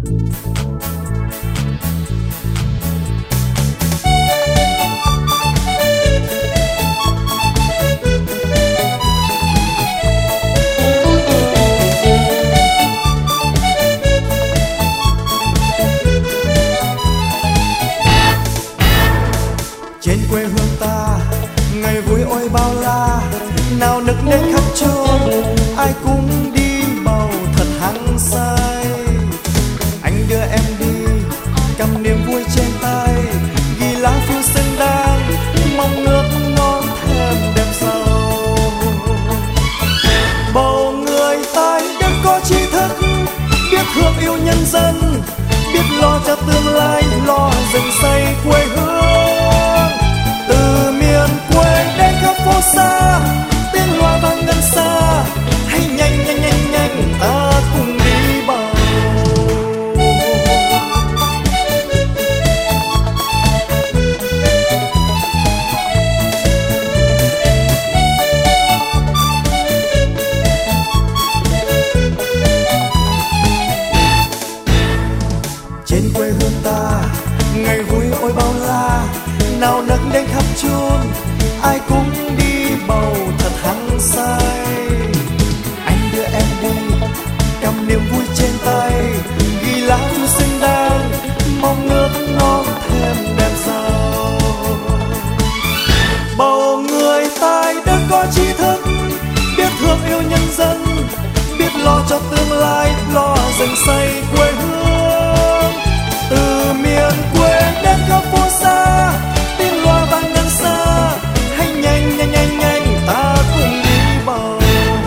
Trên quê hương ta ngày vui ôi bao la, nào nức nết khắp chốn, ai cũng đi bầu thật hăng say. Anh đưa em đi cầm niềm vui trên tay, ghi lá phiêu xanh đang mong nước non thèm đêm sâu. Bầu người tài đất có tri thức, biết thương yêu nhân dân, biết lo cho tương lai, lo rừng xây quê hương. Từ miền quê đến khắp phố xa, tiếng loa vang ngân xa, hãy nhanh nhanh nhanh nhanh ta cùng đi bầu. Trên quê hương ta ngày vui ôi bao la, nào nức đến khắp chốn, ai cũng đi bầu thật hăng say. Anh đưa em đi cầm niềm vui trên tay, ghi lá phiêu xanh đang mong nước non thêm đêm giàu. Bầu người tài đất có tri thức, biết thương yêu nhân dân, biết lo cho tương lai, lo rừng xây quê hương. Từ miền quê đến khắp phố xa, tiếng loa vang ngân xa, hãy nhanh nhanh nhanh nhanh ta cùng đi bầu.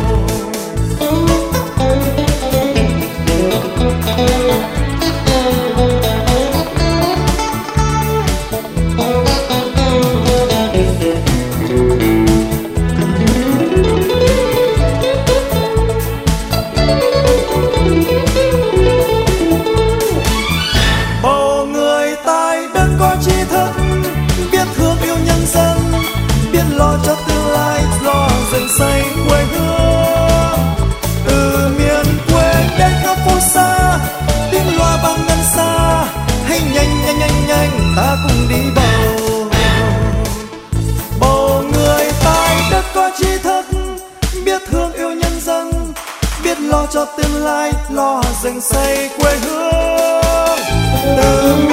Bầu người tài đất có tri thức, biết thương yêu nhân dân, biết lo cho tương lai, lo rừng xây quê hương. Từ miền quê đến khắp phố xa, tiếng loa vang ngân xa, hãy nhanh nhanh nhanh nhanh ta cùng đi bầu. Bầu người tài đất có tri thức, biết thương yêu nhân dân, biết lo cho tương lai, lo rừng xây quê hương. Từ